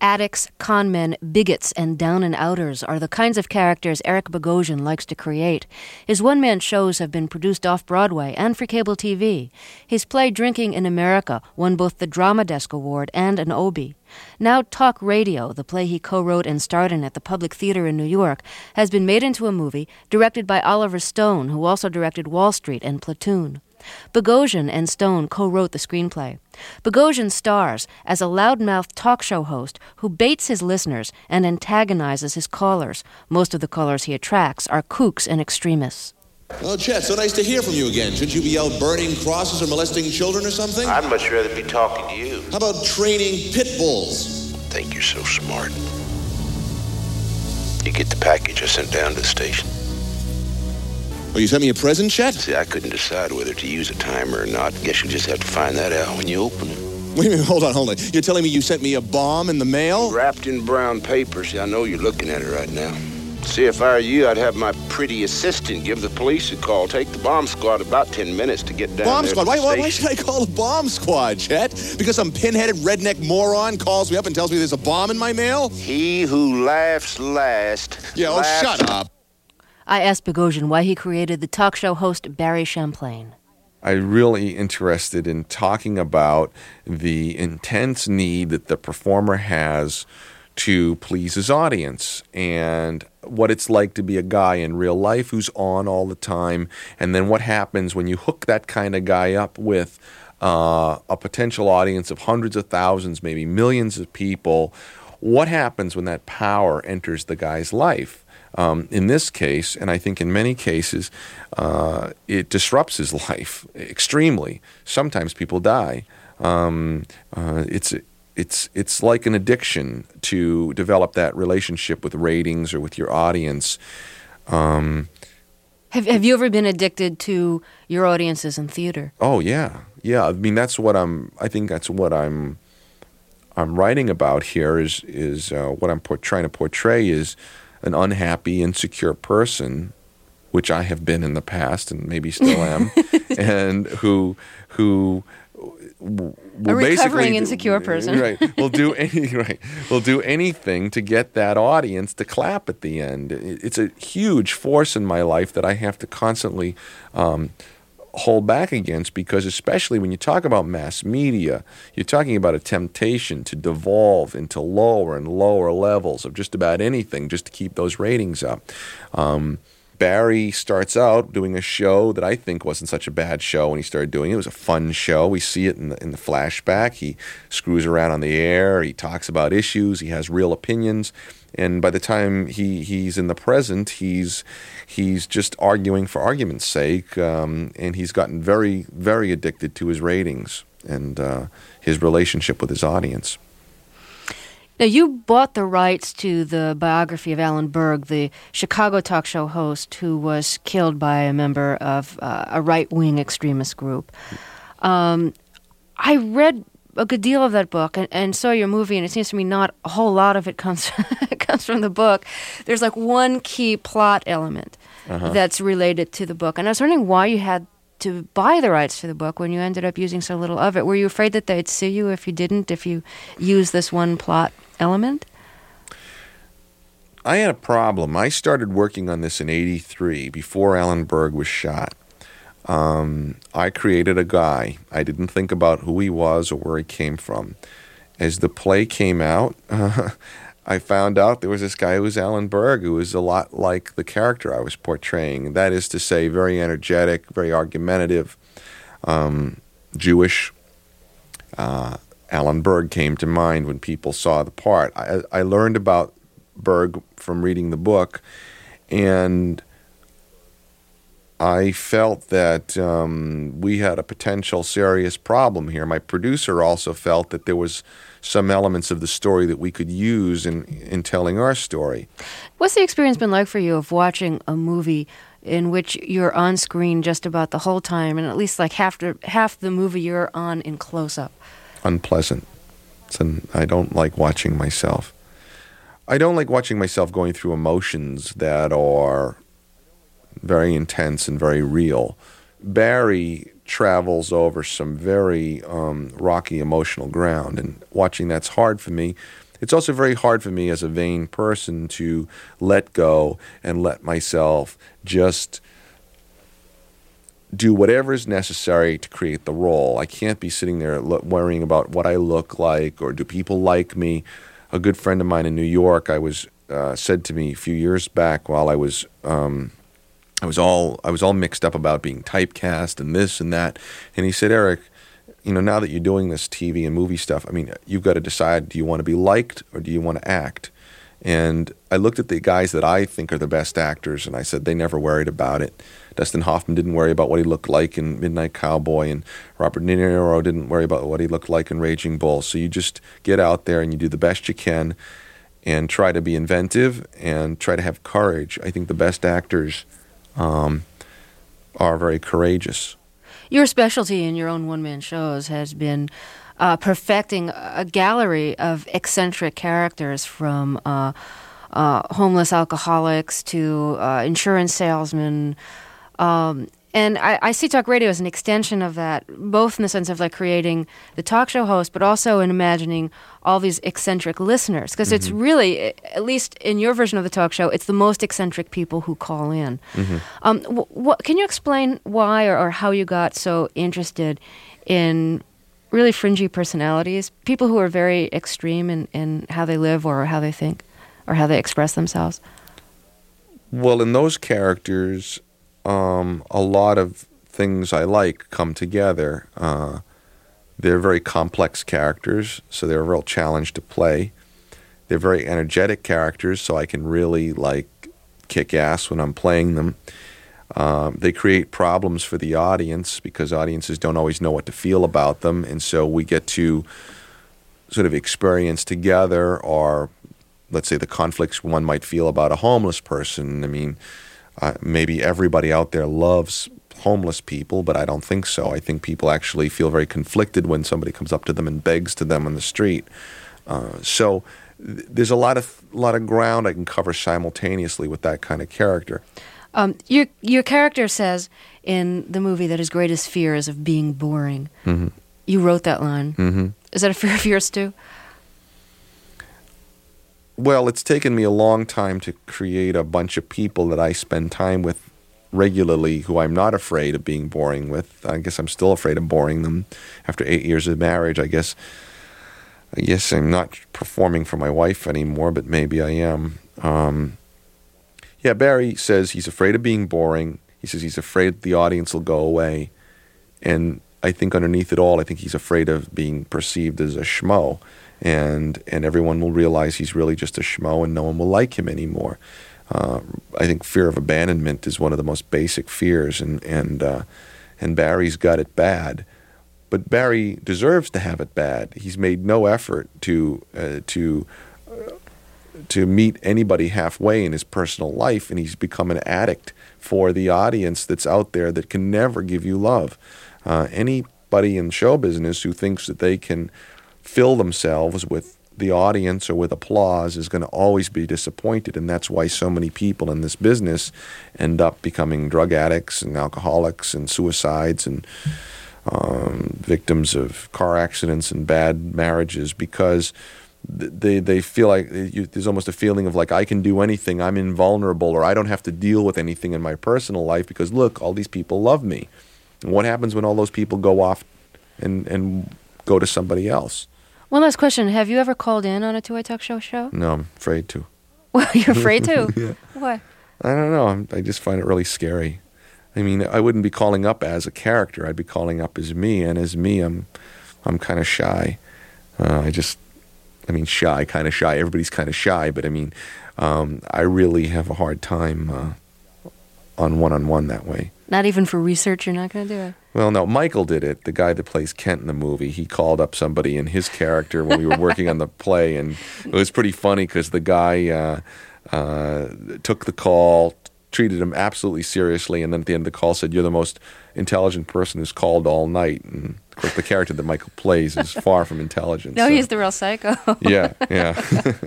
Addicts, conmen, bigots, and down-and-outers are the kinds of characters Eric Bogosian likes to create. His one-man shows have been produced off-Broadway and for cable TV. His play Drinking in America won both the Drama Desk Award and an Obie. Now Talk Radio, the play he co-wrote and starred in at the Public Theater in New York, has been made into a movie directed by Oliver Stone, who also directed Wall Street and Platoon. Bogosian and Stone co-wrote the screenplay. Bogosian stars as a loudmouth talk show host who baits his listeners and antagonizes his callers. Most of the callers he attracts are kooks and extremists. Well, Chet, so nice to hear from you again. Shouldn't you be out burning crosses or molesting children or something? I'd much rather be talking to you. How about training pit bulls? I think you're so smart. You get the package I sent down to the station. Oh, you sent me a present, Chet? See, I couldn't decide whether to use a timer or not. Guess you'll just have to find that out when you open it. Wait a minute, hold on. You're telling me you sent me a bomb in the mail? Wrapped in brown paper. See, I know you're looking at it right now. See, if I were you, I'd have my pretty assistant give the police a call. Take the bomb squad about 10 minutes to get down bomb there. Squad? Why should I call the bomb squad, Chet? Because some pinheaded redneck moron calls me up and tells me there's a bomb in my mail? He who laughs last. Yeah, laughs. Shut up. I asked Bogosian why he created the talk show host Barry Champlain. I'm really interested in talking about the intense need that the performer has to please his audience and what it's like to be a guy in real life who's on all the time, and then what happens when you hook that kind of guy up with a potential audience of hundreds of thousands, maybe millions of people. What happens when that power enters the guy's life? In this case, and I think in many cases, it disrupts his life extremely. Sometimes people die. It's like an addiction to develop that relationship with ratings or with your audience. Have you ever been addicted to your audiences in theater? Oh yeah. I mean, that's what I'm writing about here. Is what I'm trying to portray is an unhappy, insecure person, which I have been in the past and maybe still am, and who a recovering insecure person, right? Will do anything to get that audience to clap at the end. It's a huge force in my life that I have to constantly hold back against, because especially when you talk about mass media, you're talking about a temptation to devolve into lower and lower levels of just about anything just to keep those ratings up. Barry starts out doing a show that I think wasn't such a bad show when he started doing it. It was a fun show. We see it in the flashback. He screws around on the air. He talks about issues. He has real opinions. And by the time he's in the present, he's just arguing for argument's sake, and he's gotten very, very addicted to his ratings and his relationship with his audience. Now, you bought the rights to the biography of Alan Berg, the Chicago talk show host who was killed by a member of a right-wing extremist group. I read a good deal of that book and saw your movie, and it seems to me not a whole lot of it comes from the book. There's like one key plot element that's related to the book. And I was wondering why you had to buy the rights to the book when you ended up using so little of it. Were you afraid that they'd sue you if you used this one plot element? I had a problem. I started working on this in '83, before Alan Berg was shot. I created a guy. I didn't think about who he was or where he came from. As the play came out, I found out there was this guy who was Alan Berg, who was a lot like the character I was portraying. That is to say, very energetic, very argumentative, Jewish. Alan Berg came to mind when people saw the part. I learned about Berg from reading the book, and I felt that we had a potential serious problem here. My producer also felt that there was some elements of the story that we could use in telling our story. What's the experience been like for you of watching a movie in which you're on screen just about the whole time, and at least like half the movie you're on in close-up? Unpleasant. I don't like watching myself. I don't like watching myself going through emotions that are very intense and very real. Barry travels over some very rocky emotional ground, and watching that's hard for me. it's also very hard for me as a vain person to let go and let myself just do whatever is necessary to create the role. I can't be sitting there worrying about what I look like or do people like me. A good friend of mine in New York, said to me a few years back while I was all mixed up about being typecast and this and that, and he said, Eric, now that you're doing this TV and movie stuff, I mean, you've got to decide, do you want to be liked or do you want to act? And I looked at the guys that I think are the best actors, and I said they never worried about it. Dustin Hoffman didn't worry about what he looked like in Midnight Cowboy, and Robert De Niro didn't worry about what he looked like in Raging Bull. So you just get out there and you do the best you can and try to be inventive and try to have courage. I think the best actors are very courageous. Your specialty in your own one-man shows has been perfecting a gallery of eccentric characters from homeless alcoholics to insurance salesmen. And I see talk radio as an extension of that, both in the sense of like creating the talk show host, but also in imagining all these eccentric listeners. Because it's really, at least in your version of the talk show, it's the most eccentric people who call in. Can you explain why or how you got so interested in really fringy personalities, people who are very extreme in how they live or how they think or how they express themselves? Well, in those characters, a lot of things I like come together. They're very complex characters, so they're a real challenge to play. They're very energetic characters, so I can really kick ass when I'm playing them. They create problems for the audience because audiences don't always know what to feel about them, and so we get to sort of experience together, or let's say the conflicts one might feel about a homeless person. I mean, maybe everybody out there loves homeless people, but I don't think so. I think people actually feel very conflicted when somebody comes up to them and begs to them on the street. So there's a lot of ground I can cover simultaneously with that kind of character. Your character says in the movie that his greatest fear is of being boring. Mm-hmm. You wrote that line. Mm-hmm. Is that a fear of yours too? Well, it's taken me a long time to create a bunch of people that I spend time with regularly who I'm not afraid of being boring with. I guess I'm still afraid of boring them. After 8 years of marriage, I guess I'm not performing for my wife anymore, but maybe I am. Yeah, Barry says he's afraid of being boring. He says he's afraid the audience will go away. And I think underneath it all, I think he's afraid of being perceived as a schmo. And everyone will realize he's really just a schmo and no one will like him anymore. I think fear of abandonment is one of the most basic fears, and Barry's got it bad. But Barry deserves to have it bad. He's made no effort to meet anybody halfway in his personal life, and he's become an addict for the audience that's out there that can never give you love. Anybody in show business who thinks that they can fill themselves with the audience or with applause is going to always be disappointed, and that's why so many people in this business end up becoming drug addicts and alcoholics and suicides and victims of car accidents and bad marriages, because they feel like there's almost a feeling of like, I can do anything, I'm invulnerable, or I don't have to deal with anything in my personal life because look, all these people love me. And what happens when all those people go off and go to somebody else? One last question. Have you ever called in on a Two-Way Talk Show? No, I'm afraid to. Well, you're afraid to? Yeah. Why? I don't know. I just find it really scary. I mean, I wouldn't be calling up as a character. I'd be calling up as me, and as me, I'm kind of shy. Shy, kind of shy. Everybody's kind of shy, but I mean, I really have a hard time on one-on-one that way. Not even for research, you're not going to do it? Well, no, Michael did it, the guy that plays Kent in the movie. He called up somebody in his character when we were working on the play, and it was pretty funny because the guy took the call, treated him absolutely seriously, and then at the end of the call said, "You're the most intelligent person who's called all night." And of course, the character that Michael plays is far from intelligent. No, so. He's the real psycho. Yeah.